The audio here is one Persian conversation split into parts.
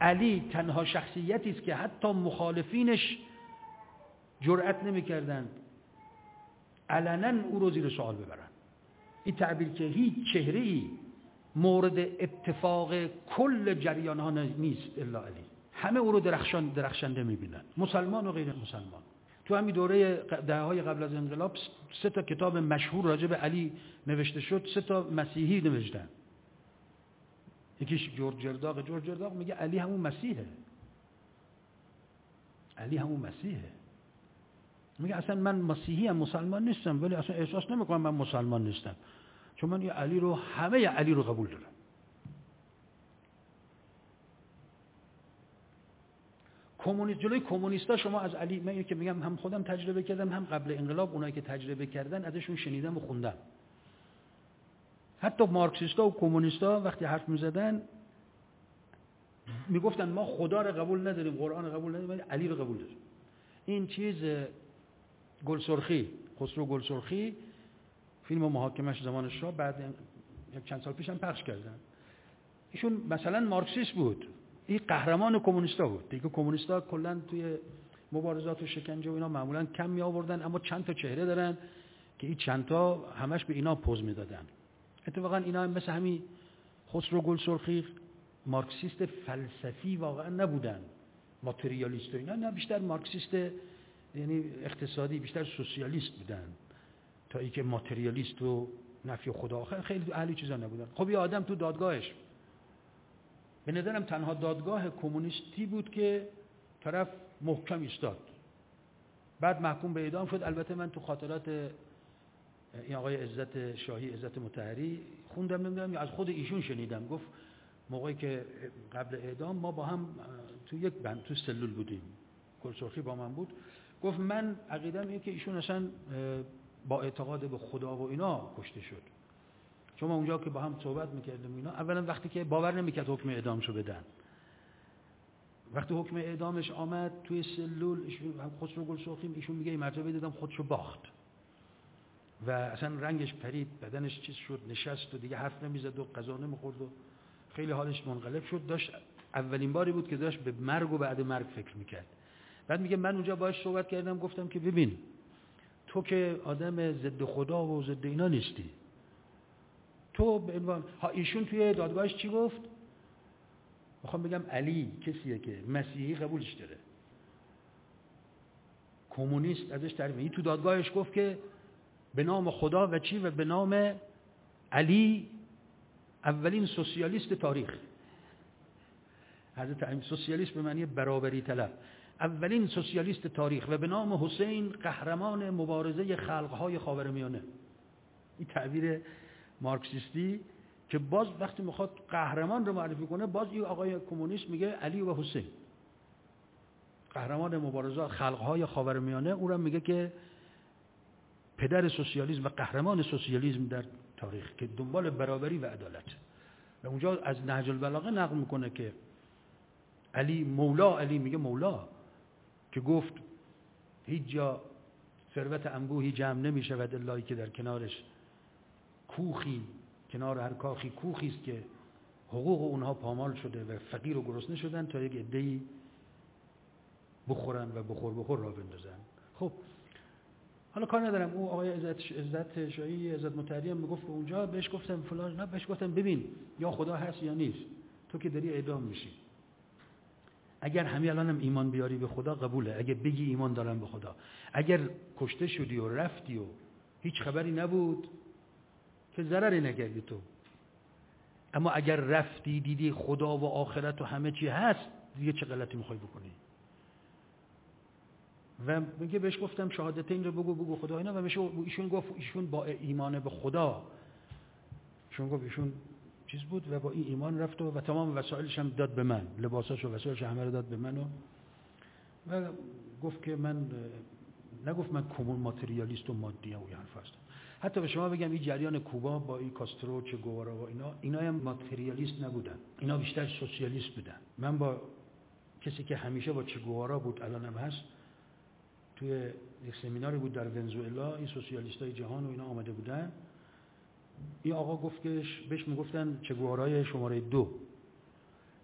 علی تنها شخصیتی است که حتی مخالفینش جرأت نمی‌کردند علنا او رو زیر سوال ببرن. این تعبیر که هیچ چهره‌ای مورد اتفاق کل جریان ها نیست الا علی. همه او رو درخشنده می‌بینن، مسلمان و غیر مسلمان. تو همین دوره دهه‌های قبل از انقلاب 3 تا کتاب مشهور راجع به علی نوشته شد، 3 تا مسیحی نوشتن. یکیش جورج جرداق میگه علی همون مسیحه. علی همون مسیحه. میگه اصلا من مسیحی ام، مسلمان نیستم، ولی اصلا احساس نمیکنم من مسلمان نیستم، چون من همه علی رو قبول دارم. جلوی کمونیستا شما از علی، من که میگم هم خودم تجربه کردم، هم قبل انقلاب اونایی که تجربه کردن ازشون شنیدم و خوندم. حتی مارکسیستا و کمونیستا وقتی حرف میزدن میگفتن ما خدا رو قبول نداریم، قرآن رو قبول نداریم، ولی علی رو قبول داریم. این چیز خسرو گلسرخی فیلم محاکمش زمان شاه بعد یک چند سال پیش هم پخش کردن. ایشون مثلا مارکسیست بود، این قهرمان کمونیستا بود. دیگه کمونیستا کلا توی مبارزات و شکنجه و اینا معمولا کم می آوردن، اما چند تا چهره دارن که این چند تا همش به اینا پوز میدادن. اتفاقا اینا هم مثل همین خسرو گلسرخی مارکسیست فلسفی واقعا نبودن، ماتریالیست و اینا، نه، بیشتر مارکسیست یعنی اقتصادی، بیشتر سوسیالیست بودن تا اینکه ماتریالیست و نفی خدا آخر خیلی اهل چیزا نبودن. خب یه آدم تو دادگاهش، به نظرم تنها دادگاه کمونیستی بود که طرف محکم ایستاد، بعد محکوم به اعدام شد. البته من تو خاطرات این آقای عزت شاهی، عزت مطهری خوندم، نمیدونم یا از خود ایشون شنیدم، گفت موقعی که قبل اعدام ما با هم تو یک بند تو سلول بودیم، گلسرخی با من بود، گفت من عقیدم اینه که ایشون اصلا با اعتقاد به خدا و اینا کشته شد، چون ما اونجا که با هم صحبت میکردیم اینا، اولا وقتی که باور نمیکرد حکم اعدامشو بدن، وقتی حکم اعدامش آمد توی سلول، خسرو گلسرخی ایشون میگه این مرتبه دیدم خودشو باخت و اصلا رنگش پرید، بدنش چیز شد، نشست و دیگه حرف نمیزد و غذا نمیخورد و خیلی حالش منقلب شد. داشت اولین باری بود که داشت به مرگ و بعد مرگ فکر میکرد. بعد میگه من اونجا باهاش صحبت کردم، گفتم که ببین تو که آدم ضد خدا و ضد اینا نیستی، تو به عنوان ایشون توی دادگاهش چی گفت؟ میخوام بگم علی کسیه که مسیحی قبولش داره، کمونیست ازش تعریف، این تو دادگاهش گفت که به نام خدا و چی و به نام علی اولین سوسیالیست تاریخ. حضرت علی سوسیالیست به معنی برابری طلب، اولین سوسیالیست تاریخ، و به نام حسین قهرمان مبارزه خلقهای خاورمیانه. این تعبیر مارکسیستی که باز وقتی میخواد قهرمان رو معرفی کنه، باز این آقای کمونیست میگه علی و حسین قهرمان مبارزات خلقهای خاورمیانه، اونم میگه که پدر سوسیالیسم و قهرمان سوسیالیسم در تاریخ که دنبال برابری و عدالت. و اونجا از نهج البلاغه نقل میکنه که علی میگه مولا که گفت هیچ جا ثروت انبوهی جمع نمیشود الا که در کنارش کوخی، کنار هر کاخی کوخی است که حقوق اونها پامال شده و فقیر و گرسنه شدن تا یک عده‌ای بخورن و بخور را بندازن. خب حالا کار ندارم، او آقای عزت شاهی، عزت مطهری هم میگفت اونجا، بهش گفتم فلان، نه بهش گفتم ببین یا خدا هست یا نیست، تو که داری اعدام میشی، اگر همین الانم ایمان بیاری به خدا قبوله، اگر بگی ایمان دارم به خدا، اگر کشته شدی و رفتی و هیچ خبری نبود که ضرری نکردی تو، اما اگر رفتی دیدی خدا و آخرت و همه چی هست، دیگه چه غلطی میخوای بکنی؟ و میگه بهش گفتم شهادتین رو بگو خدا اینا، و ایشون گفت ایشون با ایمان به خدا، ایشون چیز بود و با این ایمان رفت و تمام وسایلش هم داد به من، لباساش و وسایلش همه رو داد به من و گفت که من، نگفت من کمون ماتریالیست و مادی ام و این حرف هستم. حتی به شما بگم این جریان کوبا با این کاسترو، چه گوارا و اینا هم ماتریالیست نبودن، اینا بیشتر سوسیالیست بودن. من با کسی که همیشه با چه گوارا بود الانم هست توی یک سمیناری بود در ونزوئلا، این سوسیالیستای جهان و اینا آمده بودن، این آقا گفت که بهش میگفتن چه گوارای شماره 2،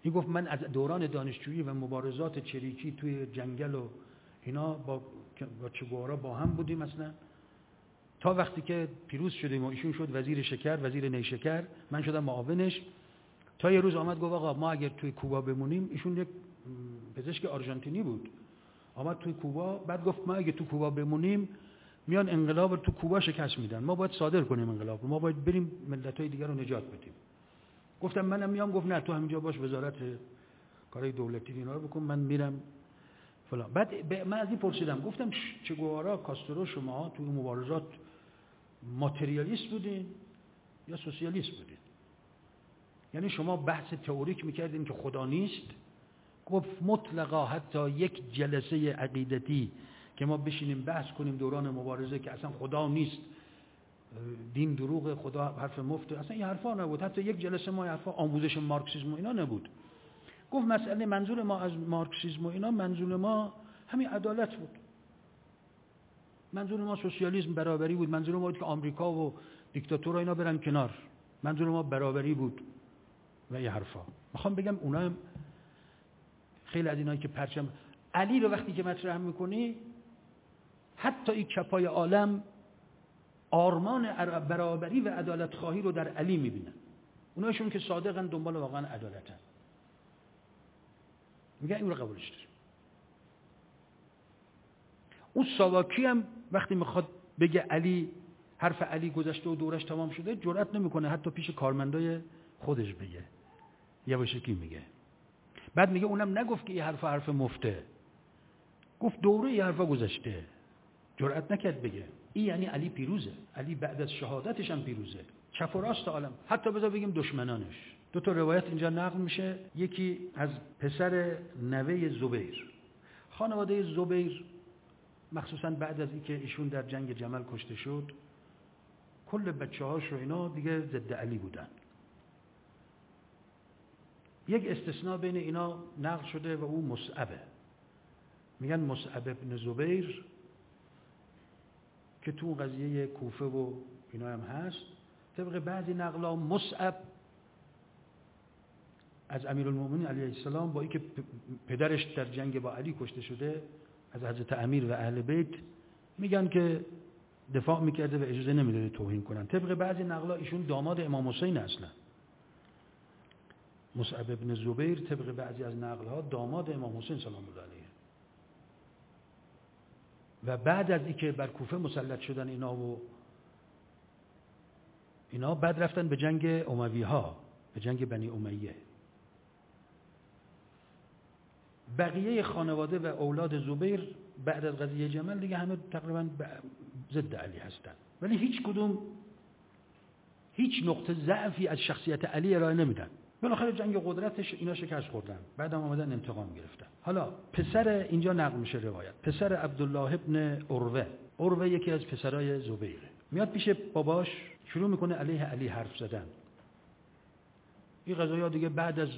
این گفت من از دوران دانشجویی و مبارزات چریکی توی جنگل و اینا با چه گوارا با هم بودیم مثلا، تا وقتی که پیروز شدیم و ایشون شد وزیر شکر، وزیر نیشکر، من شدم معاونش. تا یه روز آمد گفت آقا ما اگر توی کوبا بمونیم، ایشون یک پزشک آرژانتینی بود، آمد توی کوبا، بعد گفت ما اگه تو کوبا بمونیم میان انقلاب رو تو کوبا شکست میدن، ما باید صادر کنیم انقلاب رو، ما باید بریم ملت‌های دیگر رو نجات بدیم. گفتم منم میام. گفت نه تو همینجا باش، وزارت کارهای دولتی اینا رو بکن، من میرم فلان. بعد من از این پرسیدم، گفتم چه گوارا، کاسترو، شما توی مبارزات ماتریالیست بودین یا سوسیالیست بودین؟ یعنی شما بحث تئوریک میکردین که خدا نیست؟ گفت مطلقا، حتی یک جلسه عقیدتی که ما بشینیم بحث کنیم دوران مبارزه که اصلا خدا نیست، دین دروغ، خدا حرف مفت، اصلا این حرفا نبود. حتی یک جلسه ما حرفا آموزش مارکسیسم و اینا نبود. گفت مسئله منظور ما از مارکسیسم و اینا، منظور ما همین عدالت بود، منظور ما سوسیالیسم، برابری بود، منظور ما بود که آمریکا و دیکتاتورها اینا برن کنار، منظور ما برابری بود و این حرفا. میخوام بگم اونا هم خیلی از اینایی که پرچم علی رو وقتی که مطرح میکنی، حتی این چپای عالم آرمان برابری و عدالت خواهی رو در علی میبینن. اونایشون که صادقن دنبال واقعا عدالتن، میگن این رو قبولش داریم. اون ساواکی هم وقتی میخواد بگه علی، حرف علی گذشته و دورش تمام شده، جرئت نمیکنه حتی پیش کارمندای خودش بگه. یواشکی میگه. بعد میگه اونم نگفت که این حرف مفته، گفت دوره این حرفا گذشته، جرئت نکرد بگه. این یعنی علی پیروزه، علی بعد از شهادتش هم پیروزه، چپ و راست عالم، حتی بذار بگیم دشمنانش. دو تا روایت اینجا نقل میشه، یکی از پسر نوه زبیر. خانواده زبیر مخصوصا بعد از اینکه ایشون در جنگ جمل کشته شد، کل بچه‌هاش و اینا دیگه ضد علی بودن. یک استثناء بین اینا نقل شده و او مصعبه. میگن مصعب ابن زبیر که تو قضیه کوفه و اینا هم هست، طبق بعضی نقلا مصعب از امیرالمومنین علیه السلام با اینکه پدرش در جنگ با علی کشته شده، از حضرت امیر و اهل بیت، میگن که دفاع میکرده و اجازه نمیداده توهین کنن. طبق بعضی نقلا ایشون داماد امام حسین اصلا. مصعب ابن زبیر طبق بعضی از نقلها داماد امام حسین سلام الله علیه. و بعد از اینکه بر کوفه مسلط شدن اینا بعد رفتن به جنگ اموی ها، به جنگ بنی امیه. بقیه خانواده و اولاد زبیر بعد از قضیه جمل دیگه همه تقریبا ضد علی هستن، ولی هیچ کدوم هیچ نقطه ضعفی از شخصیت علی ارائه نمیدن. بالاخره جنگ قدرتش اینا شکست خوردن، بعدم اومدن انتقام گرفتن. حالا پسر اینجا نقل میشه روایت، پسر عبدالله ابن عروه یکی از پسرای زبیره، میاد پیش باباش، شروع میکنه علیه علی حرف زدن. این قضایا دیگه بعد از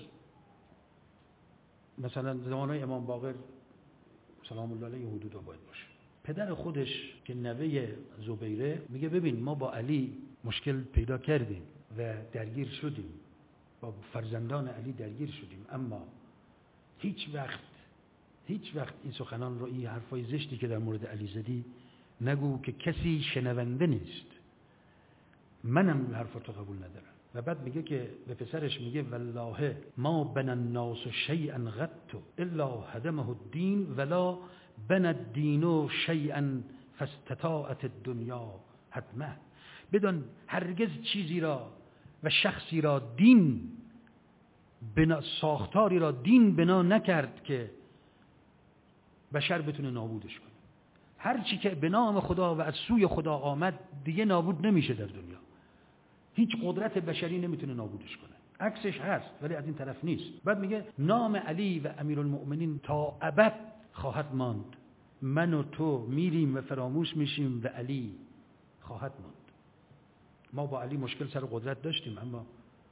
مثلا زمانهای امام باقر سلام الله علیه حدودا باید باشه. پدر خودش که نوه زبیره میگه ببین ما با علی مشکل پیدا کردیم و درگیر شدیم، با فرزندان علی درگیر شدیم، اما هیچ وقت این سخنان رو، این حرفای زشتی که در مورد علی زدی نگو که کسی شنونده نیست، منم این حرفاتو قبول ندارم. و بعد میگه که به پسرش میگه والله ما بنى الناس شیئا غدت الا هدمه الدین ولا بنى الدین شیئا فاستطاعت الدنیا هدمه. بدون هرگز چیزی را و شخصی را دین بنا، ساختاری را دین بنا نکرد که بشر بتونه نابودش کنه. هر چی که به نام خدا و از سوی خدا آمد دیگه نابود نمیشه در دنیا. هیچ قدرت بشری نمیتونه نابودش کنه. عکسش هست ولی از این طرف نیست. بعد میگه نام علی و امیرالمؤمنین تا ابد خواهد ماند. من و تو میریم و فراموش میشیم و علی خواهد ماند. ما با علی مشکل سر قدرت داشتیم، اما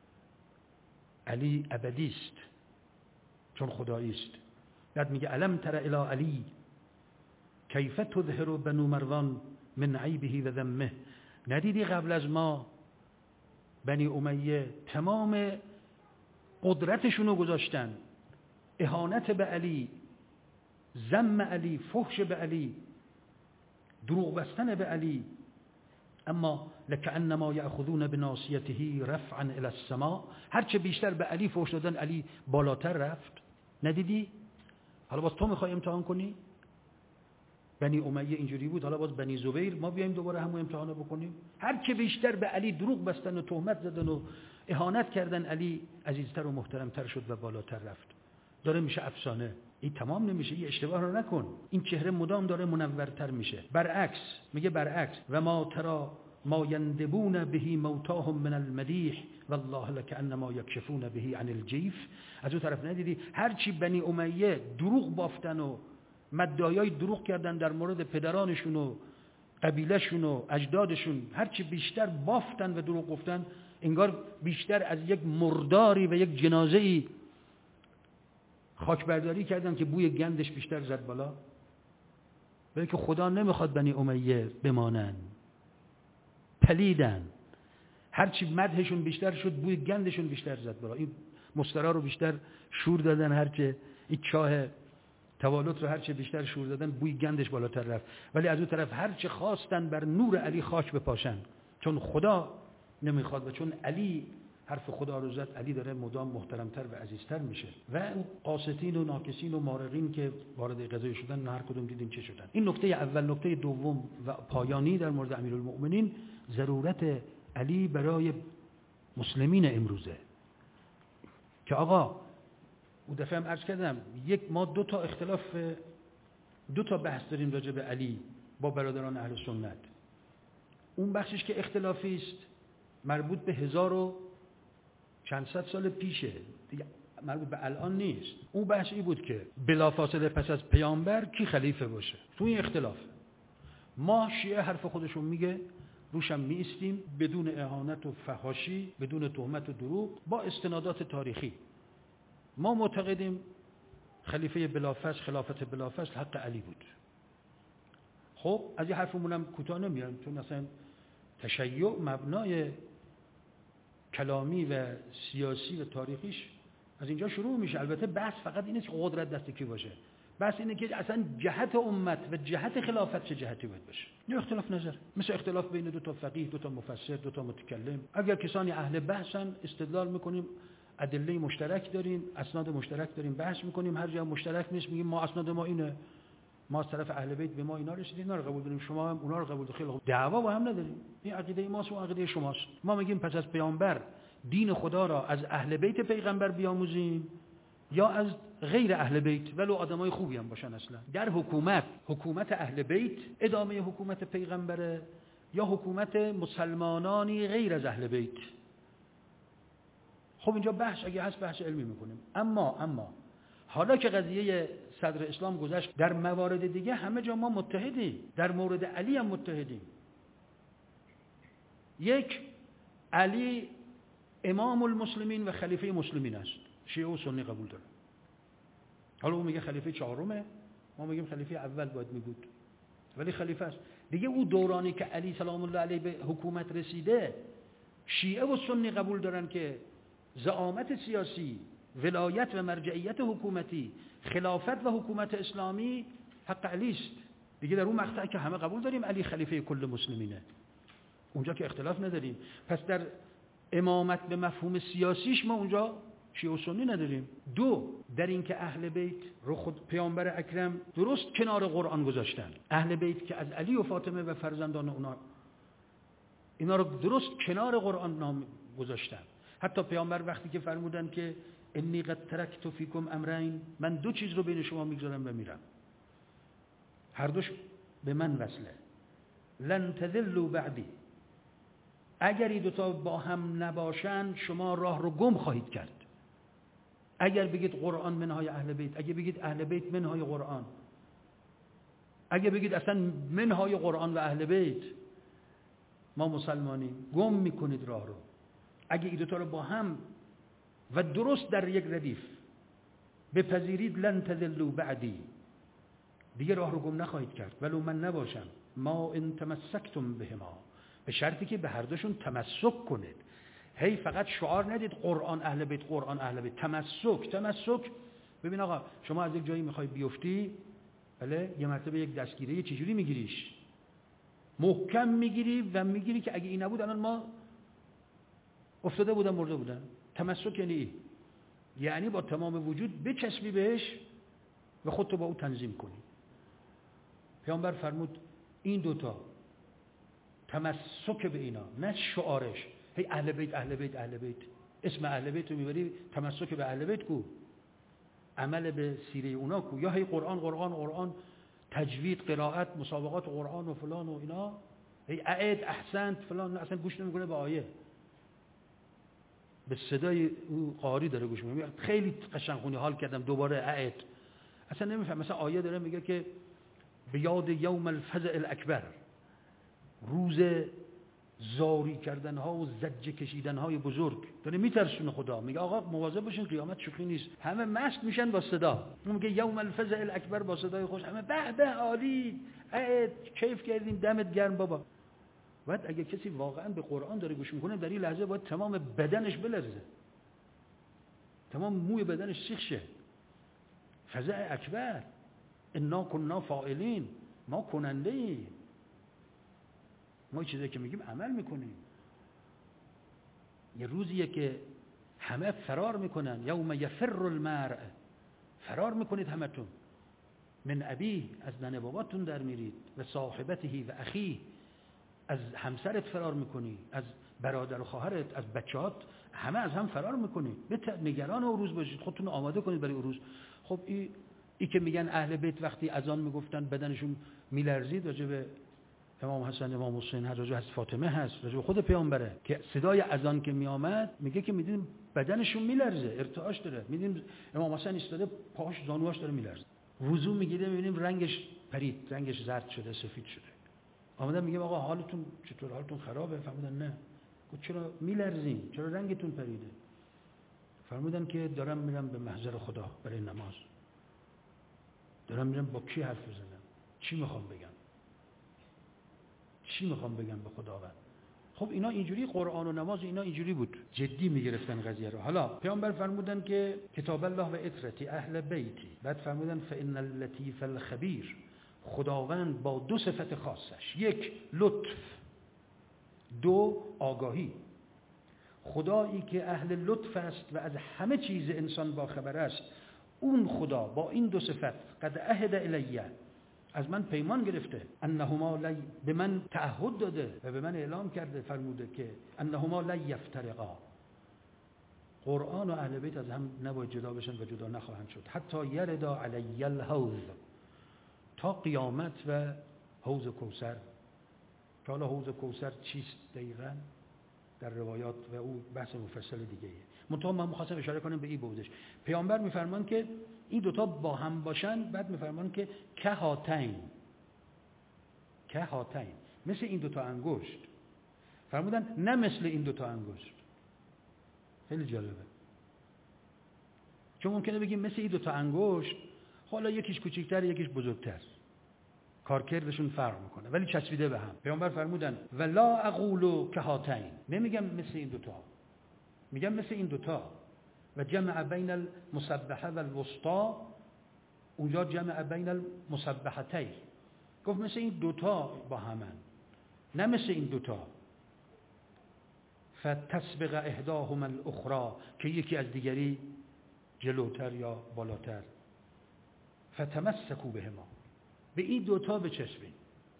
علی ابدی است چون خدایی است. بعد میگه الم تر الی علی کیف تظهر بنو مروان من عیبه و ذمه. ندیدی قبل از ما بنی امیه تمام قدرتشون رو گذاشتن، اهانت به علی، ذم علی، فحش به علی، دروغ بستن به علی. اما لکأنما یأخذون بناصیته رفعا الی السماء، هرچه بیشتر به علی فحش دادن علی بالاتر رفت. ندیدی؟ حالا باز تو میخوای امتحان کنی؟ بنی امیه اینجوری بود، حالا باز بنی زبیر ما بیایم دوباره همون امتحانو بکنیم؟ هرچه بیشتر به علی دروغ بستن و تهمت زدن و اهانت کردن، علی عزیزتر و محترمتر شد و بالاتر رفت. داره میشه افسانه. این تمام نمیشه، این اشتباه رو نکن. این چهره مدام داره منورتر میشه. برعکس میگه برعکس و ما ترا ما یندبون به موتاهم من المدیح والله لکأنما یکشفون به عن الجیف. از اون طرف ندیدی هرچی بنی امیه دروغ بافتن و مدعیای دروغ کردن در مورد پدرانشون و قبیلهشون و اجدادشون، هرچی بیشتر بافتن و دروغ گفتن، انگار بیشتر از یک مرداری و یک جنازه‌ای خاک برداری کردن که بوی گندش بیشتر زد بالا. ولی که خدا نمیخواد بنی امیه بمانن، پلیدن. هرچی مدحشون بیشتر شد بوی گندشون بیشتر زد بالا. این مسترا رو بیشتر شور دادن، هرچه این چاه توالت رو هرچه بیشتر شور دادن بوی گندش بالاتر رفت. ولی از اون طرف هرچه خواستن بر نور علی خاک بپاشن، چون خدا نمیخواد و چون علی حرف خدا رو زد، علی داره مدام محترمتر و عزیزتر میشه. و اون قاسطین و ناکسین و مارقین که وارد قضیه شدن، هر کدوم دیدیم چه شدن. این نکته اول. نکته دوم و پایانی در مورد امیرالمؤمنین، ضرورت علی برای مسلمین امروزه. که آقا اون دفعه هم عرض کردم، ما دو تا بحث داریم راجع به علی با برادران اهل سنت. اون بخشش که اختلافی است مربوط به 1000 و چند صد سال پیشه دیگه، مربوط به الان نیست. اون بحثی بود که بلافاصله پس از پیامبر کی خلیفه باشه. تو این اختلاف ما شیعه حرف خودشون میگه، روشم می‌ایستیم بدون اهانت و فحاشی، بدون تهمت و دروغ، با استنادات تاریخی. ما معتقدیم خلیفه بلافاصله، خلافت بلافاصله حق علی بود. خب از این حرفمون هم کوتاه نمیایم، چون مثلا تشیع مبنای کلامی و سیاسی و تاریخیش از اینجا شروع میشه. البته بحث فقط اینه که قدرت دست کی باشه، بحث اینه که اصلا جهت امت و جهت خلافت چه جهتی باید باشه. یه اختلاف نظر، مثل اختلاف بین دو تا فقیه، دو تا مفسر، دو تا متکلم. اگر کسانی اهل بحثن استدلال میکنیم، ادله مشترک داریم، اسناد مشترک داریم، بحث میکنیم. هر جا مشترک نیست میگیم ما اسناد ما اینه، ما از طرف اهل بیت به ما اینا رسیدیم، اینا رو قبول داریم، شما هم اونا رو قبول دارید. خیلی خوب، دعوا با هم نداریم. این عقیده ماست و عقیده شماست. ما میگیم پس از پیامبر دین خدا را از اهل بیت پیغمبر بیاموزیم یا از غیر اهل بیت، ولو آدمای خوبی هم باشن. اصلا در حکومت اهل بیت ادامه حکومت پیغمبره یا حکومت مسلمانانی غیر از اهل بیت. خب اینجا بحث اگه هست بحث علمی میکنیم. اما حالا که قضیه صدر اسلام گذشت، در موارد دیگه همه جا ما متحدیم. در مورد علی هم متحدیم. یک، علی امام المسلمین و خلیفه مسلمین است. شیعه و سنی قبول داره. حالا اون میگه خلیفه چهارمه، ما میگیم خلیفه اول باید میبود، ولی خلیفه است دیگه. او دورانی که علی سلام الله علیه به حکومت رسیده، شیعه و سنی قبول دارن که زعامت سیاسی، ولایت و مرجعیت حکومتی، خلافت و حکومت اسلامی حق علی است دیگه. در اون مقطع که همه قبول داریم علی خلیفه کل مسلمینه، اونجا که اختلاف نداریم. پس در امامت به مفهوم سیاسیش ما اونجا شیعه و سنی نداریم. دو، در این که اهل بیت رو خود پیامبر اکرم درست کنار قرآن گذاشتن. اهل بیت که از علی و فاطمه و فرزندان اونا، اینا رو درست کنار قرآن نام گذاشتن. حتی پیامبر وقتی که فرمودن که انی قد ترکت فیکم امرین، من دو چیز رو بین شما میگذارم و میرم، هر دوش به من وصله. لن تذلوا بعدی، اگر این دوتا با هم نباشن شما راه رو گم خواهید کرد. اگر بگید قرآن منهای اهل بیت، اگر بگید اهل بیت منهای قرآن، اگر بگید اصلا منهای قرآن و اهل بیت، ما مسلمانیم، گم میکنید راه رو. اگه این دوتا رو با هم و درست در یک ردیف بپذیرید، لن تذلوا بعدی، دیگه راه رو گم نخواهید کرد ولو من نباشم. ما ان تمسکتم بهما، به شرطی که به هر دوشون تمسک کنید. هی فقط شعار ندید قرآن اهل بیت، قرآن اهل بیت. تمسک. ببین آقا شما از یک جایی میخوای بیفتی، بله، یه مرتبه یک دستگیره چجوری میگیریش؟ محکم میگیری و میگیری که اگه این نبود الان ما افتاده بودن مرده بودن. تمسک یعنی با تمام وجود بچسبی بهش و خودتو با او تنظیم کنی. پیامبر فرمود این دوتا، تمسک به اینا، نه شعارش هی اهل بیت اهل بیت اهل بیت. اسم اهل بیت رو میبری، تمسک به اهل بیت کو، عمل به سیره اونا کو، یا هی قرآن تجوید، قرائت، مسابقات قرآن و فلان و اینا، هی اعد احسنت فلان، اصلا گوش نمیکنه به آیه، به صدای او قاری داره گوش میکنه. خیلی قشنگ خونی، حال کردم دوباره اعد، اصلا نمیفهم. مثلا آیه داره میگه که به یاد یوم الفزع الاکبر، روز زاری کردن ها و زجه کشیدن های بزرگ، داره میترسونه خدا. میگه آقا مواظب باشین قیامت شوخی نیست. همه مست میشن با صدا، میگه یوم الفزع الاکبر با صدای خوش، همه به به عالی، کیف کردیم، دمت گرم بابا. بعد اگه کسی واقعا به قرآن داره گوش میکنه، در این لحظه باید تمام بدنش بلرزه، تمام موی بدنش سیخ شه. فزع اکبر، انا کنا فاعلین، ما کننده ایم، ما چیزایی که میگیم عمل میکنیم. یه روزیه که همه فرار میکنن، یوم یفر المرء، فرار میکنید همتون، من ابی، از ننه باباتون در میرید، و صاحبته و اخی، از همسرت فرار میکنی، از برادر و خواهرت، از بچه‌هات، همه از هم فرار میکنید. نگران اون روز باشید، خودتون آماده کنید برای اون روز. خب ای که میگن اهل بیت وقتی اذان میگفتن بدنشون میلرزید، راجع به امام حسن، امام حسین، راجع به فاطمه هست، راجع به خود پیامبره که صدای اذان که میآمد میگه که میدیدیم بدنشون میلرزه، ارتعاش داره، میدیدیم امام حسن ایستاده پاش زانوهاش داره میلرزه، وضو میگیره میبینیم رنگش پرید، رنگش زرد شده، سفید شده. آمدن میگم آقا حالتون چطور، حالتون خرابه؟ فرمودن نه. گفت چرا میلرزین، چرا رنگتون پریده؟ فرمودن که دارم میرم به محضر خدا برای نماز، دارم میرم با کی حرف بزنم، چی میخوام بگم به خداوند. خب اینا اینجوری، قرآن و نماز اینا اینجوری بود، جدی میگرفتن قضیه رو. حالا پیامبر فرمودن که کتاب الله و اطرتی اهل بیتی، بعد فرمودن فان اللطیف الخبیر، خداوند با دو صفت خاصش، یک لطف، دو آگاهی. خدایی که اهل لطف است و از همه چیز انسان با خبر است، اون خدا با این دو صفت قد عهد الیه، از من پیمان گرفته، انهما به من تعهد داده و به من اعلام کرده، فرموده که انهما لا یفترقا، قرآن و اهل بیت از هم نباید جدا بشن و جدا نخواهند شد، حتی یردا علی الحوض، تا قیامت و حوض کوثر. که حالا حوض کوثر چیست دقیقاً در روایات و او بحث مفصل دیگه ایه. منتها من می‌خواستم اشاره کنم به این بودش. پیامبر می‌فرمان که این دوتا با هم باشن، بعد می‌فرمان که کهاتین، مثل این دوتا انگشت. فرمودن نه مثل این دوتا انگشت. خیلی جالبه، چون ممکنه بگیم مثل این دوتا انگشت، حالا یکیش کوچیک‌تر یکیش بزرگتر، کارکردشون فرق میکنه ولی چسبیده به هم. پیامبر فرمودن ولا اقول کهاتین، نمیگم مثل این دوتا، میگم مثل این دوتا. و جمع بین المسبحه و الوسطى، اونجا جمع بین المسبحتین، گفت مثل این دوتا با همن، نه مثل این دوتا. فتسبق احداهما الاخرى، که یکی از دیگری جلوتر یا بالاتر. فتمسکوا بهما، به این دوتا بچسبین.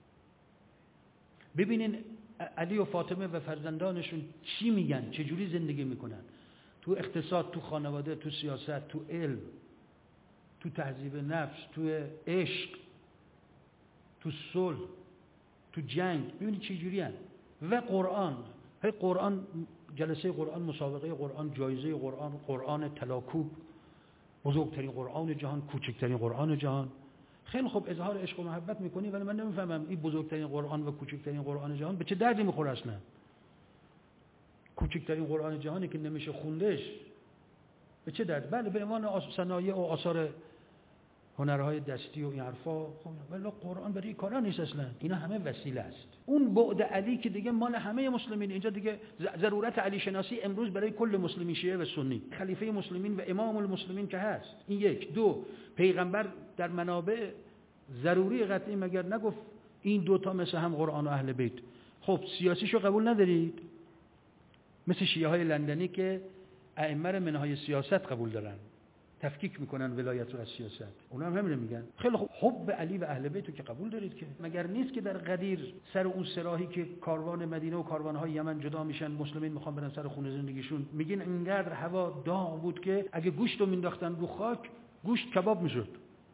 ببینین علی و فاطمه و فرزندانشون چی میگن، چجوری زندگی میکنن، تو اقتصاد، تو خانواده، تو سیاست، تو علم، تو تهذیب نفس، تو عشق، تو صلح، تو جنگ. ببینید چجوری هن. و قرآن، قرآن، جلسه قرآن، مسابقه قرآن، جایزه قرآن، قرآن تلاکوب، بزرگترین قرآن جهان، کوچکترین قرآن جهان. خیلی خوب اظهار عشق و محبت میکنی، ولی من نمیفهمم این بزرگترین قرآن و کوچکترین قرآن جهان به چه دردی میخوره اصلا؟ کوچکترین قرآن جهانی که نمیشه خوندش به چه درد؟ بله به عنوان صنایع و آثار هنرهای دستی و این حرفا، خب ولی قرآن برای کارا نیست اصلا، اینا همه وسیله است. اون بعد علی که دیگه مال همه مسلمین، اینجا دیگه ضرورت علی شناسی امروز برای کل مسلمین شیعه و سنی، خلیفه مسلمین و امام المسلمین که هست. این یک. دو، پیغمبر در منابع ضروری قطعی مگر نگفت این دوتا مثل هم قرآن و اهل بیت؟ خب سیاسیشو قبول ندارید؟ مثل شیعه های لندنی که ائمه رو منهای سیاست قبول دارن، تفکیک میکنن ولایت رو از سیاست. اونا هم همین میگن. خیلی خوب، حب علی و اهل بیت رو که قبول دارید که مگر نیست که در غدیر سر اون سراحی که کاروان مدینه و کاروانهای یمن جدا میشن، مسلمین میخوان برن سر خونه زندگیشون، میگین اینقدر هوا داغ بود که اگه گوشت رو مینداختن رو خاک گوشت کباب میشد.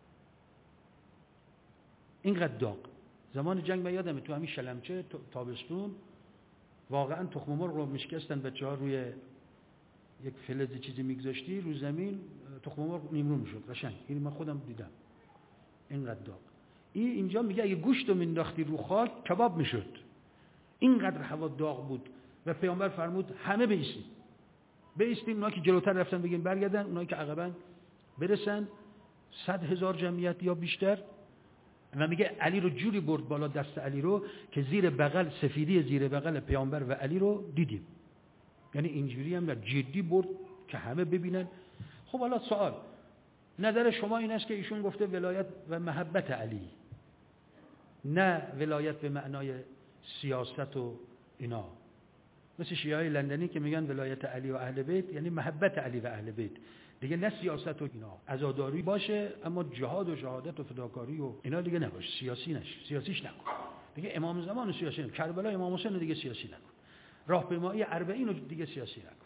اینقدر داغ. زمان جنگ من یادمه تو همین شلمچه تابستون واقعا تخم مرغ رو میشکستن بچه‌ها، روی یک فلز چیزی میگذاشتی رو زمین، تخم مرغ نیمرو میشد قشنگ. این من خودم دیدم. اینقدر داغ. اینجا میگه اگه گوشت رو مینداختی رو خاک کباب میشد. اینقدر هوا داغ بود و پیامبر فرمود همه بایستیم. اونا که جلوتر رفتن بگین برگردن، اونایی که عقبن برسن. 100,000 جمعیت یا بیشتر. و میگه علی رو جوری برد بالا، دست علی رو، که زیر بغل، سفیدی زیر بغل پیامبر و علی رو دیدیم. یعنی اینجوری هم در جدی برد که همه ببینن. خب حالا سوال، نظر شما این است که ایشون گفته ولایت و محبت علی، نه ولایت به معنای سیاست و اینا، مثل شیعه لندنی که میگن ولایت علی و اهل بیت یعنی محبت علی و اهل بیت، دیگه نه سیاست و اینا. عزاداری باشه اما جهاد و شهادت و فداکاری و اینا دیگه نباشه، سیاسیش نکن دیگه. امام زمان سیاسی نکن، کربلا امام حسین دیگه سیاسی نکن، راهپیمایی 40 رو دیگه سیاسی نکن.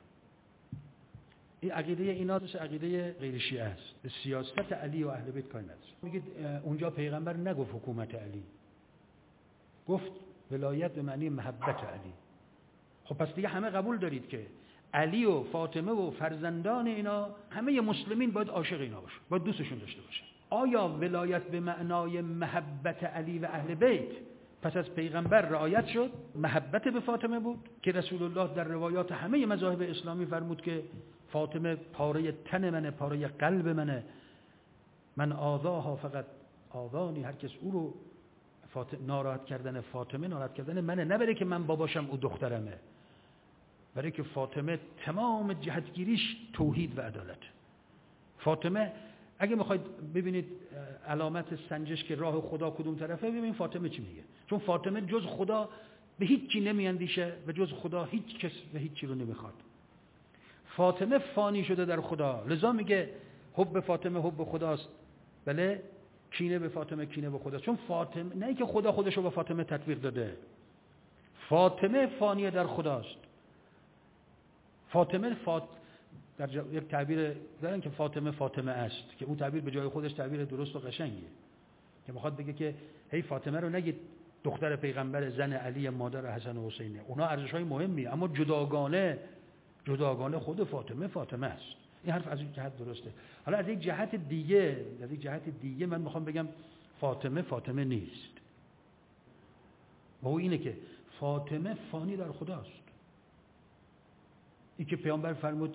این عقیده اینا عقیده غیر شیعه است. به سیاست علی و اهل بیت کاری نداره. میگید اونجا پیغمبر نگفت حکومت علی، گفت ولایت به معنی محبت علی. خب پس دیگه همه قبول دارید که علی و فاطمه و فرزندان اینا همه مسلمین باید عاشق اینا باشن، باید دوستشون داشته باشن. آیا ولایت به معنای محبت علی و اهل بیت پس از پیغمبر رعایت شد؟ محبت به فاطمه بود که رسول الله در روایات همه مذاهب اسلامی فرمود که فاطمه پاره تن منه، پاره قلب منه، من آذاها فقط آذانی، هر کس او رو ناراحت کردن فاطمه ناراحت کردن منه، نه برای که من باباشم او دخترمه، برای که فاطمه تمام جهتگیریش توحید و عدالت. فاطمه اگه میخواید ببینید علامت سنجش که راه خدا کدوم طرفه، ببینید فاطمه چی میگه. چون فاطمه جز خدا به هیچ چی نمیاندیشه و جز خدا هیچ کس و هیچ چی رو نمیخواد. فاطمه فانی شده در خدا، لذا میگه حب فاطمه حب خداست. بله، کینه به فاطمه کینه به خداست. چون فاطمه نه که خدا خودش رو به فاطمه تطبیق داده، فاطمه فانی در خداست. فاطمه در یک تعبیر دارن که فاطمه است، که اون تعبیر به جای خودش تعبیر درست و قشنگیه، که میخواد بگه که هی فاطمه رو نگید دختر پیغمبر، زن علی، مادر حسن و حسینه، اونا ارزش‌های مهمی، اما جداگانه خود فاطمه است. این حرف از این جهت درسته. حالا از یک جهت دیگه من میخوام بگم فاطمه نیست. و او اینه که فاطمه فانی در خداست. این که پیامبر فرمود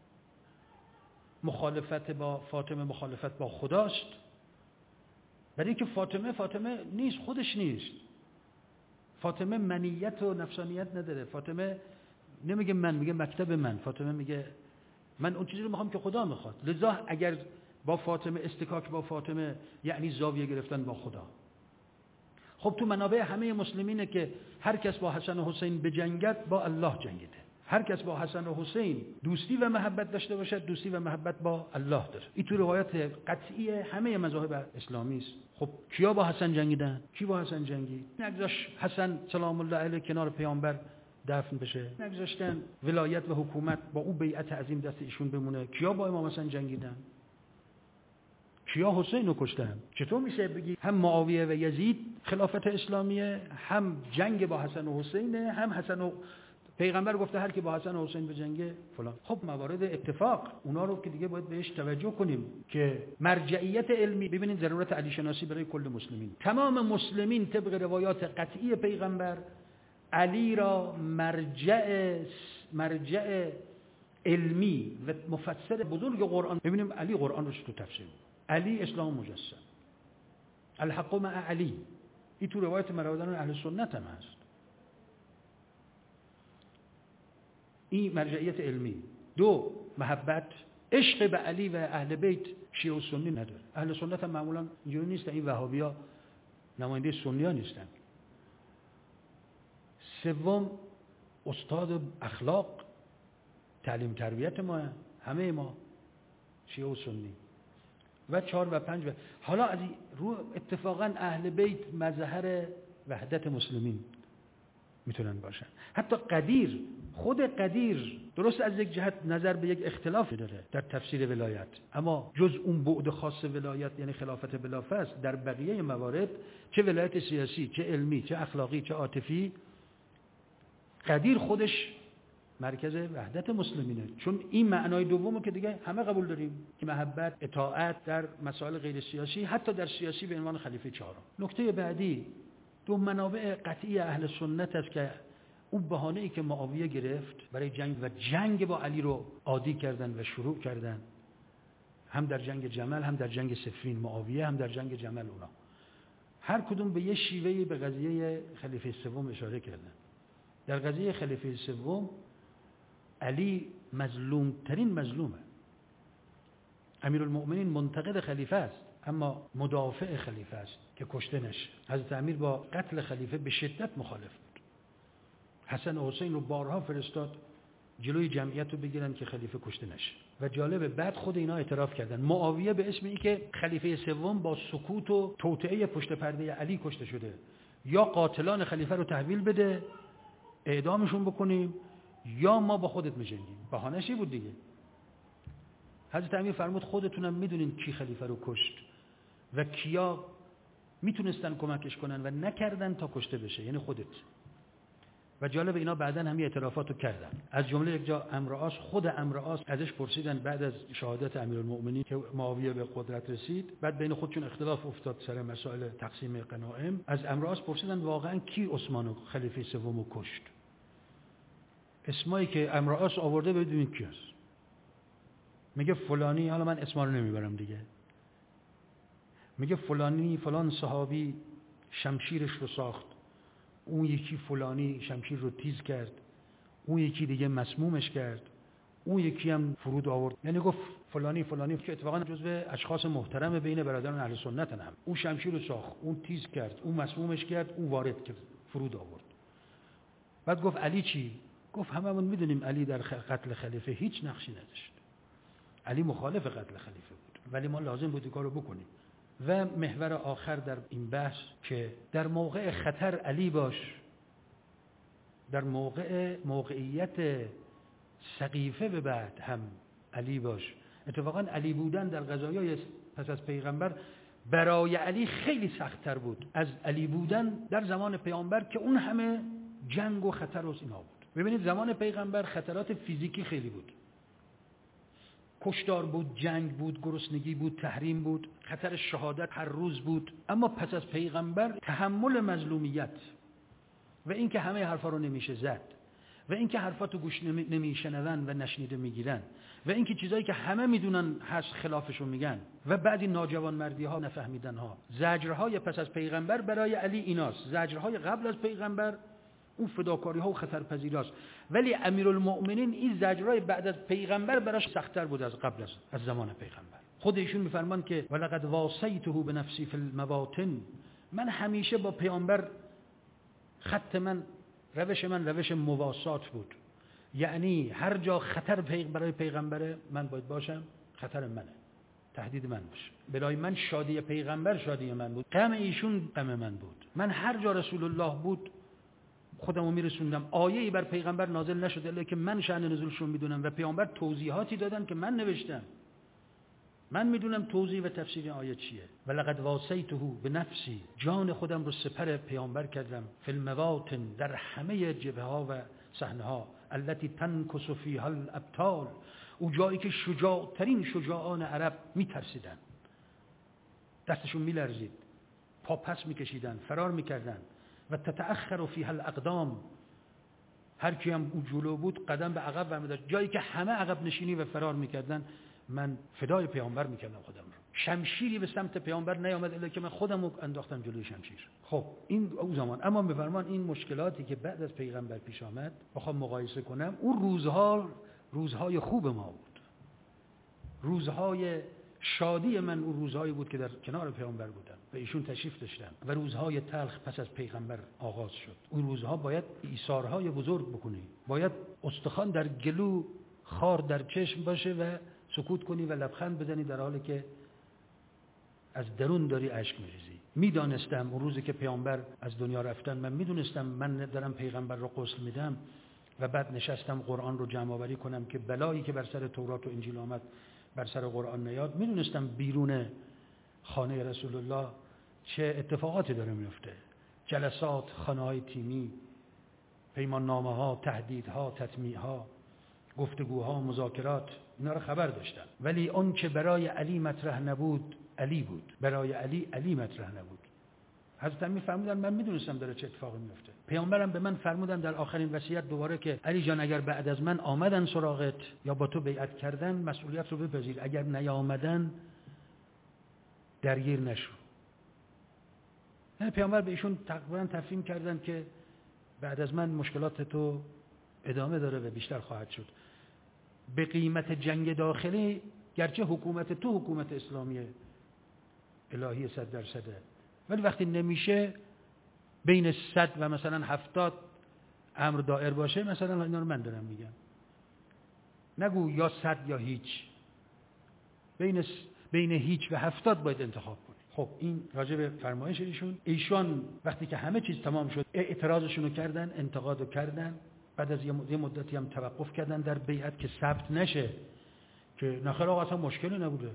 مخالفت با فاطمه مخالفت با خداست، برای که فاطمه نیست، خودش نیست. فاطمه منیت و نفسانیت نداره. فاطمه نمیگه من، میگه مکتب من. فاطمه میگه من اون چیزی رو میخوام که خدا میخواد. لذا اگر با فاطمه استکاک با فاطمه یعنی زاویه گرفتن با خدا. خب تو منابع همه مسلمینه که هر کس با حسن و حسین بجنگد با الله جنگیده. هر کس با حسن و حسین دوستی و محبت داشته باشد دوستی و محبت با الله داره. این تو روایت قطعی همه مذاهب اسلامی است. خب کیا با حسن جنگیدن؟ کی با حسن جنگید؟ نگذاش حسن سلام الله علیه کنار پیامبر دفن بشه، نگذاشتن ولایت و حکومت با او بیعت عظیم دست ایشون بمونه. کیا با امام حسن جنگیدن؟ کیا حسین رو کشتن؟ چطور میشه بگی هم معاویه و یزید خلافت اسلامیه، هم جنگ با حسن و حسینه، هم حسن و پیغمبر گفته هر کی با حسن و حسین بجنگه فلان. خب موارد اتفاق اونا رو که دیگه باید بهش توجه کنیم که مرجعیت علمی. ببینید ضرورت علی شناسی برای کل مسلمین. تمام مسلمین طبق روایات قطعی پیغمبر علی را مرجع علمی و مفسر بزرگ قرآن. ببینیم علی قرآن رو چطور تفسیر علی اسلام مجسم، الحق مع علی. این تو روایت مراودان اهل سنت هم هست. این مرجعیت علمی. دو، محبت، عشق به علی و اهل بیت شیعه و سنی نداره. اهل سنت هم معمولا اینجوری نیستن، این وهابیا نماینده سنی ها نیستن. سوم، استاد اخلاق، تعلیم تربیت ما، همه ما شیعه و سنی. و 4 و 5 حالا از رو اتفاقا اهل بیت مظهر وحدت مسلمین میتونن باشن. حتی قدیر، خود قدیر درست از یک جهت نظر به یک اختلاف داره در تفسیر ولایت، اما جز اون بعد خاص ولایت یعنی خلافت بلافاصله، در بقیه موارد چه ولایت سیاسی، چه علمی، چه اخلاقی، چه عاطفی، قدیر خودش مرکز وحدت مسلمینه. چون این معنای دومو که دیگه همه قبول داریم که محبت، اطاعت در مسائل غیر سیاسی، حتی در سیاسی به عنوان خلیفه چهارم. نکته بعدی، دو منابع قطعی اهل سنت است که اون بهانه‌ای که معاویه گرفت برای جنگ و جنگ با علی رو عادی کردن و شروع کردن، هم در جنگ جمل، هم در جنگ صفین معاویه، هم در جنگ جمل اونا، هر کدوم به یه شیوهی به قضیه خلیفه سوم اشاره کردن. در قضیه خلیفه سوم علی مظلوم ترین مظلومه. امیرالمؤمنین منتقد خلیفه است اما مدافع خلیفه است که کشته نشه. حضرت امیر با قتل خلیفه به شدت مخالف بود. حسن و حسین رو بارها فرستاد جلوی جمعیت رو بگیرن که خلیفه کشته نشه. و جالبه بعد خود اینا اعتراف کردن. معاویه به اسم این که خلیفه سوم با سکوت و توطئه پشت پرده علی کشته شده، یا قاتلان خلیفه رو تحویل بده اعدامشون بکنیم یا ما با خودت میجنگیم. بهانه‌ش بود دیگه. حضرت امیر فرمود خودتونم میدونین کی خلیفه رو کشت و کیا میتونستن کمکش کنن و نکردن تا کشته بشه، یعنی خودت. و جالب اینا بعدن همین اعترافاتو کردن. از جمله یک جا امرعاص، خود امرعاص ازش پرسیدن بعد از شهادت امیرالمؤمنین که معاویه به قدرت رسید، بعد بین خودشون اختلاف افتاد سر مسائل تقسیم غنایم، از امرعاص پرسیدن واقعا کی عثمان خلیفه سومو کشت. اسمایی که امرعاص آورده بدونید کی است. میگه فلانی، حالا من اسما رو نمیبرم دیگه، میگه فلانی فلان صحابی شمشیرش رو ساخت، اون یکی فلانی شمشیر رو تیز کرد، اون یکی دیگه مسمومش کرد، اون یکی هم فرود آورد. یعنی گفت فلانی فلانی که اتفاقا جزو اشخاص محترم بین برادران اهل سنت هم، اون شمشیر رو ساخت، اون تیز کرد، اون مسمومش کرد، اون وارد کرد، فرود آورد. بعد گفت علی چی؟ گفت هممون میدونیم علی در قتل خلیفه هیچ نقشی نداشت. علی مخالف قتل خلیفه بود، ولی ما لازم بود این کارو بکنیم. و محور آخر در این بحث که در موقع خطر علی باش، در موقعیت سقیفه به بعد هم علی باش. اتفاقا علی بودن در قضایای پس از پیغمبر برای علی خیلی سخت‌تر بود از علی بودن در زمان پیامبر که اون همه جنگ و خطر و اینا بود. ببینید زمان پیغمبر خطرات فیزیکی خیلی بود، کشتار بود، جنگ بود، گرسنگی بود، تحریم بود، خطر شهادت هر روز بود. اما پس از پیغمبر تحمل مظلومیت و اینکه همه حرفا رو نمیشه زد و اینکه حرفاتو گوش نمیشنون و نشنیده میگیرن و اینکه چیزایی که همه میدونن هست خلافشو میگن و بعضی ناجوان مردی ها نفهمیدن ها. زجرهای پس از پیغمبر برای علی ایناست، زجرهای قبل از پیغمبر اون فداکاری ها و خطرپذیریاست. ولی امیرالمؤمنین این زجرهای بعد از پیغمبر براش سخت‌تر بود از قبل از زمان پیغمبر. خود ایشون میفرمان که ولقد واصیته بنفسی فی المواطن، من همیشه با پیامبر خط من، روش من روش مواسات بود. یعنی هر جا خطر برای پیغمبره من باید باشم، خطر منه، تهدید من باشه. برای من شادی پیغمبر شادی من بود، غم ایشون غم من بود. من هر جا رسول الله بود خودمو میرسوندم. آیه‌ای بر پیغمبر نازل نشده الا که من شأن نزولشون میدونم و پیامبر توضیحاتی دادن که من نوشتم، من میدونم توضیح و تفسیر آیه چیه. ولقد واصیته بنفسی، جان خودم رو سپر پیامبر کردم، فی المواطن، در همه جبهه ها و صحنه ها، التي تنکس فیها الابطال، او جایی که شجاع ترین شجاعان عرب میترسیدن، دستشون میلرزید، پا پس میکشیدن، فرار میکردن. و تتأخر فیها الاقدام، هر کی هم او جلو بود قدم به عقب برمی‌داشت. جایی که همه عقب نشینی و فرار میکردن من فدای پیامبر میکردم خودم رو. شمشیری به سمت پیامبر نیامد الا که من خودم رو انداختم جلوی شمشیر. خب این او زمان. اما به فرمان این مشکلاتی که بعد از پیغمبر پیش آمد بخوام مقایسه کنم، اون روزهای خوب ما بود، روزهای شادی من اون روزهایی بود که در کنار پیامبر بودم و ایشون تشریف داشتن، و روزهای تلخ پس از پیغمبر آغاز شد. اون روزها باید ایثارهای بزرگ بکنی، باید استخوان در گلو، خار در چشم باشه و سکوت کنی و لبخند بزنی در حالی که از درون داری اشک میریزی. میدانستم اون روزی که پیامبر از دنیا رفتن، من میدونستم من دارم پیغمبر رو غسل میدم و بعد نشستم قرآن رو جمع آوری کنم که بلایی که بر سر تورات و انجیل آمد بر سر قرآن نیاد. میدونستم بیرون خانه رسول الله چه اتفاقاتی داره میفته، جلسات، خانه‌های تیمی، پیمان نامه ها، تهدیدها، تطمیع ها، گفتگوها، مذاکرات، اینا رو خبر داشتم. ولی اون که برای علی مطرح نبود علی بود، برای علی مطرح نبود. حضرت امیر فرمودن من میدونستم داره چه اتفاقی میفته. پیامبرم به من فرمودن در آخرین وصیت دوباره که علی جان اگر بعد از من آمدن سراغت یا با تو بیعت کردن، مسئولیت رو بپذیر، اگر نیامدن درگیر نشو. یعنی پیامبر به ایشون تقریبا تفهیم کردن که بعد از من مشکلات تو ادامه داره و بیشتر خواهد شد، به قیمت جنگ داخلی. گرچه حکومت تو حکومت اسلامی الهی 100%، ولی وقتی نمیشه بین 100 و مثلا 70 امر دائر باشه، مثلا اینا رو من دارم میگم، نگو یا 100 یا هیچ، بین هیچ و 70 باید انتخاب کنی. خب این راجع به فرمایش ایشون وقتی که همه چیز تمام شد اعتراضشون رو کردن، انتقاد رو کردن، بعد از یه مدتی هم توقف کردن در بیعت که ثبت نشه که نخیر آقا اصلا مشکلی نبوده.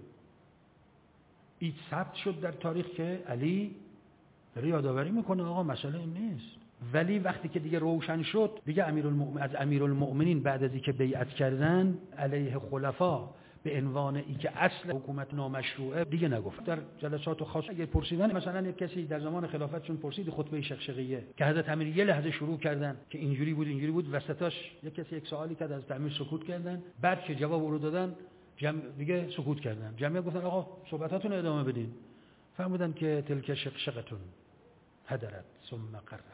این ثبت شد در تاریخ که علی داره یادآوری میکنه آقا مسئله این نیست. ولی وقتی که دیگه روشن شد، دیگه از امیرالمؤمنین بعد از اینکه بیعت کردن علیه خلفا به عنوان ای که اصل حکومت نامشروعه دیگه نگفت. در جلسات خاص اگه پرسیدن، مثلا یک کسی در زمان خلافتشون پرسید خطبه شقشقیه که حضرت امیر یه لحظه شروع کردن که اینجوری بود، وسطاش یک کسی یک سوالی کرد، از امیر سکوت کردن، بعد که جواب رو دادن دیگه سکوت کردن. جمعیت گفتن آقا صحبتاتون ادامه بدین. فرمودن که تلک شقشقتون هدرت ثم قرت.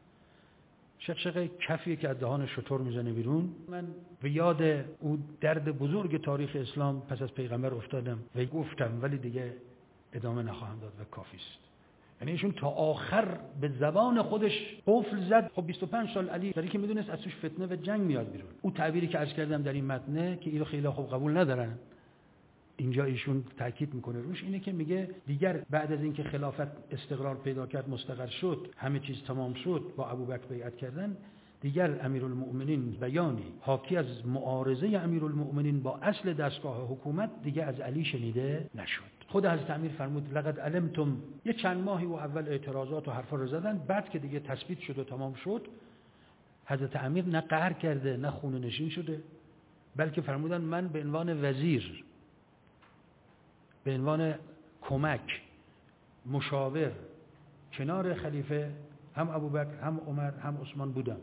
شقشقه کفیه که از دهان شتر میزنه بیرون. من به یاد اون درد بزرگ تاریخ اسلام پس از پیغمبر افتادم و گفتم ولی دیگه ادامه نخواهم داد و کافی است. یعنی ایشون تا آخر به زبان خودش قفل زد. خب 25 سال علی داری که میدونست از توش فتنه و جنگ میاد بیرون. اون تعبیری که عرض کردم در این متن که اینو خیلی خوب قبول ندارن، اینجا ایشون تاکید میکنه روش، اینه که میگه دیگر بعد از اینکه خلافت استقرار پیدا کرد، مستقر شد، همه چیز تمام شد، با ابوبکر بیعت کردن، دیگر امیرالمؤمنین بیانی حاکی از معارضه امیرالمؤمنین با اصل دستگاه حکومت دیگه از علی شنیده نشد. خود حضرت امیر فرمود لقد علمتم. یه چند ماهی و اول اعتراضات و حرفا رو زدن، بعد که دیگه تثبیت شد و تمام شد، حضرت امیر نه قهر کرده نه خونه نشین شده، بلکه فرمودن من به عنوان وزیر، به عنوان کمک، مشاور کنار خلیفه هم ابوبکر هم عمر هم عثمان بودم،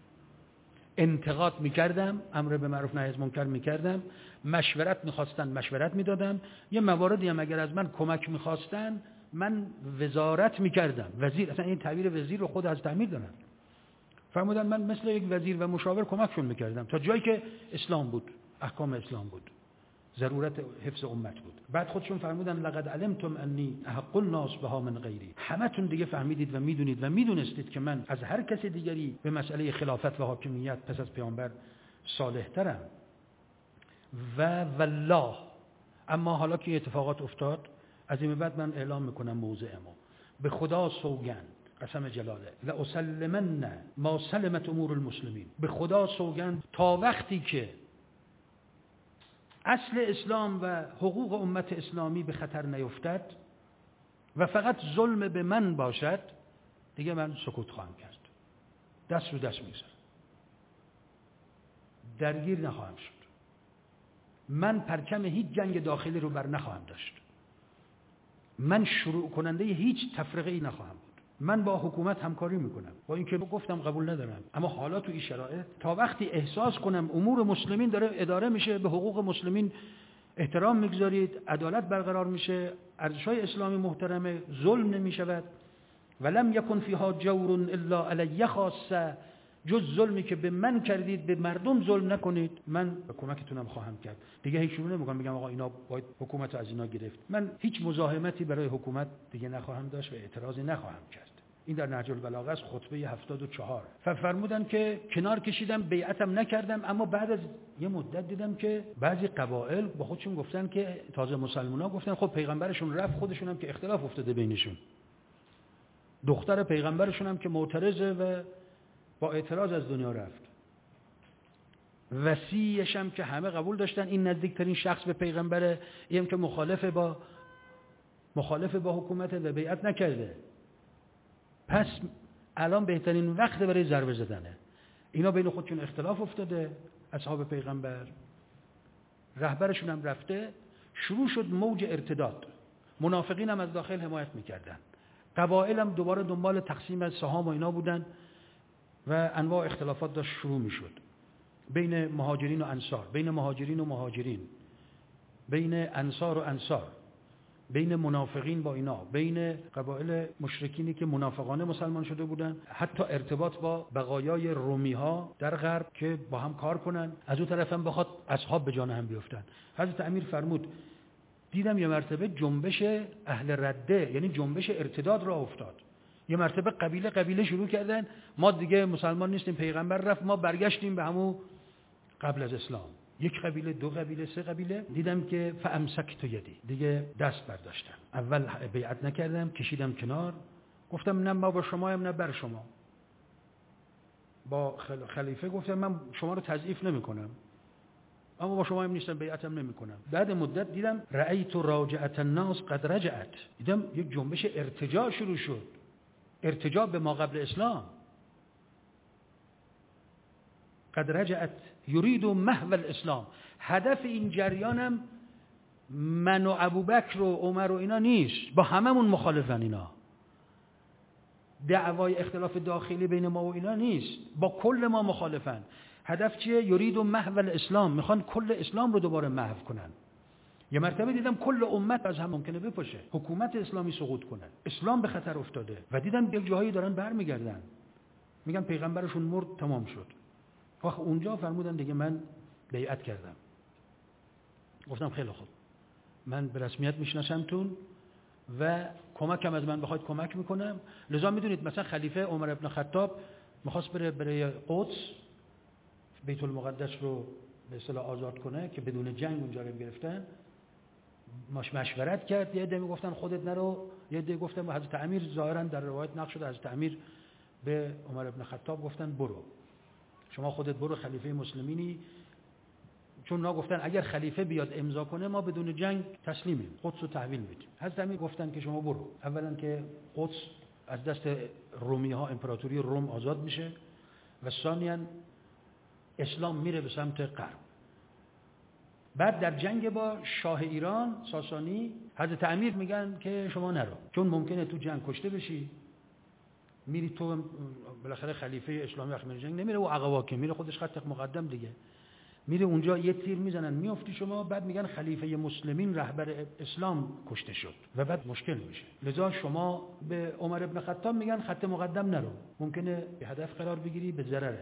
انتقاد میکردم، امر به معروف نهی از منکر میکردم، مشورت میخواستن مشورت میدادم، یه مواردی هم اگر از من کمک میخواستن من وزارت میکردم. وزیر، اصلا این تعبیر وزیر رو خود از تعمیر دارن. فرمودن من مثل یک وزیر و مشاور کمکشون میکردم تا جایی که اسلام بود، احکام اسلام بود، ضرورت حفظ امت بود. بعد خودشون فرمودن لقد علمتم انی احق الناس بها من غیری. همتون دیگه فهمیدید و میدونید و میدونستید که من از هر کسی دیگری به مسئله خلافت و حاکمیت پس از پیامبر صالح ترم. و والله، اما حالا که اتفاقات افتاد، از این بعد من اعلام میکنم موضعمو. به خدا سوگند، قسم جلاله، لاسلمن ما سلمت امور المسلمین. به خدا سوگند تا وقتی که اصل اسلام و حقوق امت اسلامی به خطر نیفتد و فقط ظلم به من باشد، دیگه من سکوت خواهم کرد، دست رو دست میگذارم، درگیر نخواهم شد. من پرچم هیچ جنگ داخلی رو بر نخواهم داشت. من شروع کننده هیچ تفرقه ای نخواهم بود. من با حکومت همکاری میکنم، با اینکه گفتم قبول ندارم، اما حالا تو این شرایط تا وقتی احساس کنم امور مسلمین داره اداره میشه، به حقوق مسلمین احترام میگذارید، عدالت برقرار میشه، ارزش‌های اسلامی محترمه، ظلم نمیشود. ولم یکن فیها جور الا علی خاصه، جز ظلمی که به من کردید به مردم ظلم نکنید، من کمکتونم خواهم کرد. دیگه هیچ شروع نمی‌کنم بگم آقا اینا باید حکومت از اینا گرفت. من هیچ مزاحمتی برای حکومت دیگه نخواهم داشت و اعتراضی نخواهم کرد. این در نهج البلاغه است، خطبه 74. فرمودن که کنار کشیدم، بیعتم نکردم، اما بعد از یه مدت دیدم که بعضی قبایل با خودشون گفتن که تازه مسلمان‌ها گفتن خب پیغمبرشون رفت، خودشون هم که اختلاف افتاده بینشون. دختر پیغمبرشون هم که معترضه و با اعتراض از دنیا رفت. وصیش هم که همه قبول داشتن این نزدیکترین شخص به پیغمبره، این که مخالف با حکومت و بیعت نکرده. پس الان بهترین وقت برای ضربه زدنه. اینا بین خودشون اختلاف افتاده، اصحاب پیغمبر، رهبرشون هم رفته، شروع شد موج ارتداد. منافقین هم از داخل حمایت میکردن، قبایل هم دوباره دنبال تقسیم از سهام و اینا بودن و انواع اختلافات داشت شروع میشد بین مهاجرین و انصار، بین مهاجرین و مهاجرین، بین انصار و انصار، بین منافقین با اینا، بین قبایل مشرکینی که منافقانه مسلمان شده بودن، حتی ارتباط با بقایای رومی ها در غرب که با هم کار کنن، از اون طرف هم بخواد اصحاب به جان هم بیفتن. حضرت امیر فرمود دیدم یه مرتبه جنبش اهل رده، یعنی جنبش ارتداد راه افتاد. یه مرتبه قبیله شروع کردن ما دیگه مسلمان نیستیم، پیغمبر رفت، ما برگشتیم به همون قبل از اسلام. یک قبیله، دو قبیله، سه قبیله. دیدم که فامسکت یدی، دیگه دست برداشتم. اول بیعت نکردم، کشیدم کنار، گفتم نه ما با شما هم نه بر شما. با خلیفه گفتم من شما رو تضعیف نمی‌کنم، اما با شما هم نیستم، بیعتم نمی‌کنم. بعد مدت دیدم رأیت راجعت الناس قد رجعت، دیدم یک جنبش ارتجاع شروع شد، ارتجاع به ما قبل اسلام. قد رجعت یرید محو الاسلام. هدف این جریانم من و ابوبکر و عمر و اینا نیست، با هممون مخالفن اینا. دعوای اختلاف داخلی بین ما و اینا نیست، با کل ما مخالفن. هدف چیه؟ یرید محو الاسلام، میخوان کل اسلام رو دوباره محو کنن. یه مرتبه دیدم کل امت از هم ممکنه بپاشه، حکومت اسلامی سقوط کنه، اسلام به خطر افتاده و دیدم یک جاهایی دارن برمیگردن، میگن پیغمبرشون مرد تمام شد. آخه اونجا فرمودن دیگه من بیعت کردم. گفتم خیلی خوب، من به رسمیت میشناسمتون و کمکم از من بخواید کمک میکنم. لذا میدونید مثلا خلیفه عمر ابن خطاب میخواست برای قدس بیت المقدس رو به اصطلاح آزاد کنه که بدون جنگ اونجا رو گرفتن، مشورت کرد. یه عده میگفتن خودت نرو، یه عده گفتن حضرت امیر، ظاهرا در روایت نقل شده حضرت امیر به عمر ابن خطاب گفتن برو، شما خودت برو، خلیفه مسلمینی. چون اونا گفتن اگر خلیفه بیاد امضا کنه ما بدون جنگ تسلیمیم، قدس رو تحویل میدیم. حضرت امیر گفتن که شما برو. اولا که قدس از دست رومی ها، امپراتوری روم آزاد میشه و ثانیاً اسلام میره به سمت غرب. بعد در جنگ با شاه ایران ساسانی حضرت امیر میگن که شما نرو، چون ممکنه تو جنگ کشته بشی، میری تو بالاخره خلیفه اسلامی وقتی میره جنگ نمیره و عقبا که میره خودش خط مقدم دیگه، میره اونجا یه تیر میزنن میافتی شما، بعد میگن خلیفه مسلمین رهبر اسلام کشته شد و بعد مشکل میشه. لذا شما به عمر ابن خطاب میگن خط مقدم نرو، ممکنه به هدف قرار بگیری، به ضرره.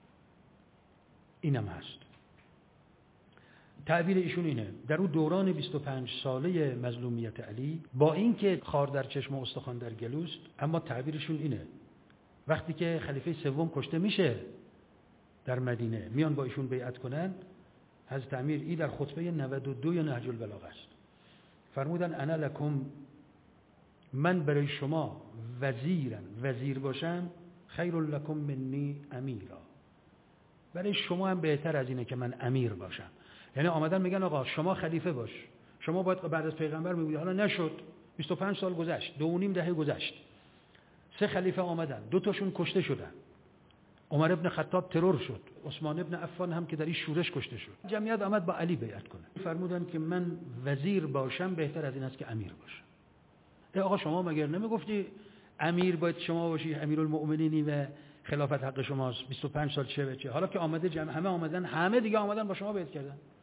اینم هست. تعبیر ایشون اینه، در اون دوران 25 ساله مظلومیت علی، با اینکه خار در چشم و استخوان در گلوست، اما تعبیرشون اینه وقتی که خلیفه سوم کشته میشه در مدینه، میان با ایشون بیعت کنن. حضرت امیر این در خطبه 92 نهج البلاغه است، فرمودن انا لکم، من برای شما وزیر باشم، خیر لکم منی امیرا، برای شما هم بهتر از اینه که من امیر باشم. یعنی آمدن میگن آقا شما خلیفه باش، شما باید بعد از پیغمبر میبودی، حالا نشد، 25 سال گذشت، 2.5 دهه گذشت، 3 خلیفه آمدن، 2 تاشون کشته شدن، عمر ابن خطاب ترور شد، عثمان ابن عفان هم که در این شورش کشته شد، جمعیت آمد با علی بیعت کنه. فرمودن که من وزیر باشم بهتر از این است که امیر باشم. آقا شما مگر نمیگفتی امیر باید شما باشی، امیرالمؤمنینی و خلافت حق شماست، 25 سال چه؟ حالا که آمده همه آمدن، همه دیگه آمدن با شما بیعت کردن.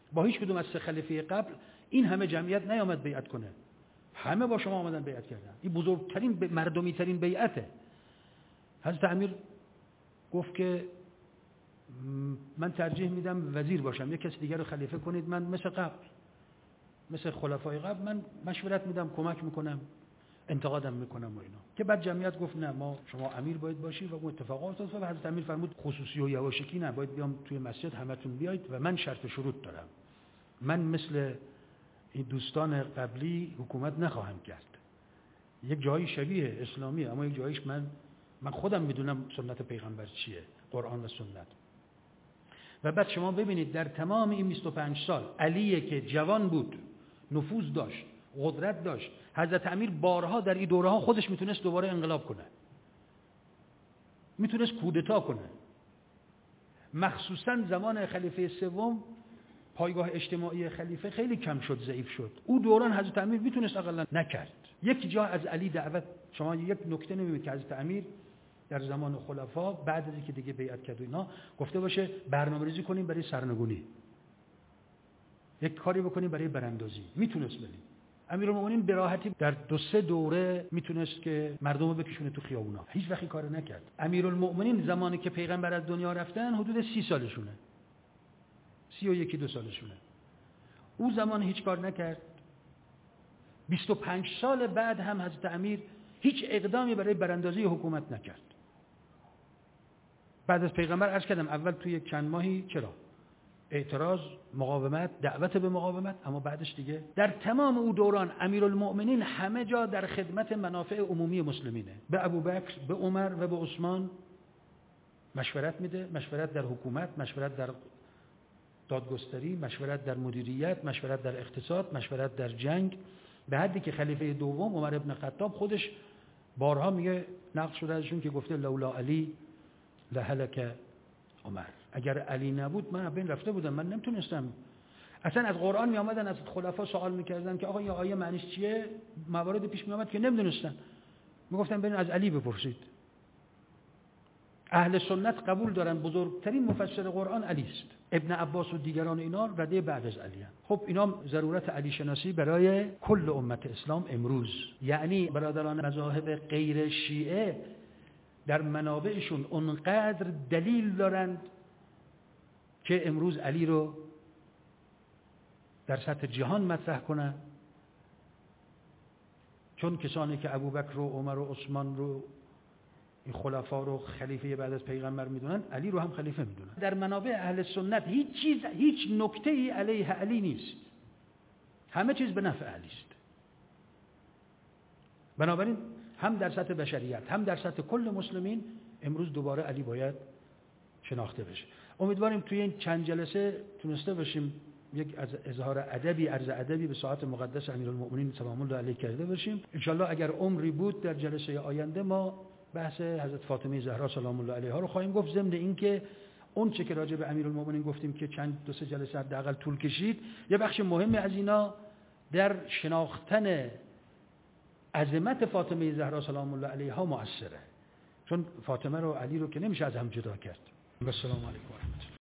با هیچ کدوم از 3 خلیفه قبل این همه جمعیت نیامد بیعت کنه، همه با شما آمدن بیعت کردن. این بزرگترین مردمی ترین بیعته. حضرت امیر گفت که من ترجیح میدم وزیر باشم، یک کسی دیگر رو خلیفه کنید، من مثل قبل، مثل خلفای قبل من مشورت میدم، کمک میکنم، انتقادم میکنم و اینا. که بعد جمعیت گفت نه، ما شما امیر باید باشی و اون اتفاقات افتاد و حضرت امیر فرمود خصوصی و یواشکی نه، باید بیام توی مسجد همتون بیاید و من شرط شروط دارم، من مثل این دوستان قبلی حکومت نخواهم کرد. یک جایی شبیه اسلامیه اما یک جاییش من خودم میدونم سنت پیغمبر چیه، قرآن و سنت. و بعد شما ببینید در تمام این 25 سال علیه که جوان بود، نفوذ داشت، قدرت داشت، حضرت امیر بارها در این دوره‌ها خودش میتونست دوباره انقلاب کنه، میتونست کودتا کنه. مخصوصا زمان خلیفه سوم پایگاه اجتماعی خلیفه خیلی کم شد، ضعیف شد. او دوران حضرت امیر میتونست اقلا نکرد. یک جا از علی دعوت، شما یک نکته نمیبینید که حضرت امیر در زمان خلفا بعد از اینکه دیگه بیعت کرد و اینا گفته باشه برنامه‌ریزی کنیم برای سرنگونی، یک کاری بکنیم برای براندازی. میتونست ولی امیرالمومنین به راحتی در 2-3 دوره میتونست که مردم رو بکشونه تو خیابونا، هیچ وقت کار نکرد. امیرالمومنین زمانی که پیغمبر از دنیا رفتن حدود 30 سالشونه، 31-2 سالشونه. او زمان هیچ کار نکرد. 25 سال بعد هم حضرت امیر هیچ اقدامی برای براندازی حکومت نکرد. بعد از پیغمبر عرض کردم اول توی چند ماهی چرا اعتراض، مقاومت، دعوت به مقاومت، اما بعدش دیگه در تمام او دوران امیرالمؤمنین همه جا در خدمت منافع عمومی مسلمینه. به ابوبکر، به عمر و به عثمان مشورت میده، مشورت در حکومت، مشورت در دادگستری، مشورت در مدیریت، مشورت در اقتصاد، مشورت در جنگ، به حدی که خلیفه دوم عمر ابن خطاب خودش بارها میگه، نقل شده ازشون که گفته لولا علی لهلک عمر، اگر علی نبود من بین رفته بودم، من نمیتونستم. اصلا از قرآن می آمدن از خلفا سوال میکردن که آقا این آیه معنیش چیه، موارد پیش می آمد که نمیدونستن، میگفتن برین از علی بپرسید. اهل سنت قبول دارن بزرگترین مفسر قرآن علی است. ابن عباس و دیگران اینا رده بعد از علی هستند. خب اینا ضرورت علی شناسی برای کل امت اسلام امروز. یعنی برادران مذاهب غیر شیعه در منابعشون اونقدر دلیل دارند که امروز علی رو در سطح جهان مطرح کنن، چون کسانی که ابوبکر و عمر و عثمان رو، این خلفا رو خلیفه بعد از پیغمبر میدونن، علی رو هم خلیفه میدونن. در منابع اهل سنت هیچ نکته‌ای علیه علی نیست، همه چیز به نفع علی است. بنابراین هم در سطح بشریت هم در سطح کل مسلمین امروز دوباره علی باید شناخته بشه. امیدواریم توی این چند جلسه تونسته باشیم یک از اظهار ادبی، عرض ادبی به ساعت مقدس امیرالمؤمنین سلام الله علیه کرده باشیم. ان شاء الله اگر عمری بود در جلسه آینده ما بحث حضرت فاطمه زهرا سلام الله علیها رو خواهیم گفت، ضمن اینکه اون چه که راجع به امیرالمؤمنین گفتیم که چند 2-3 جلسه حداقل طول کشید، یه بخش مهمی از اینا در شناختن عظمت فاطمه زهرا سلام الله علیها مؤثره، چون فاطمه رو علی رو که نمیشه از هم جدا کرد. السلام علیکم.